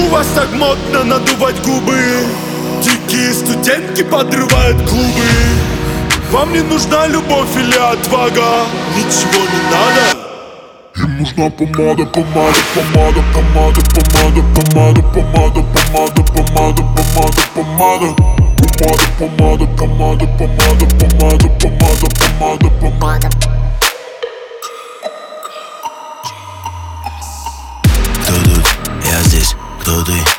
У вас так модно надувать губы, дикие студентки подрывают клубы. Вам не нужна любовь или отвага, ничего не надо. Им нужна помада, помада, помада, помада, помада, помада, помада, помада, помада, помада, помада, помада, помада, помада, помада, помада, помада, помада, помада. Кто тут? Я здесь. Кто ты?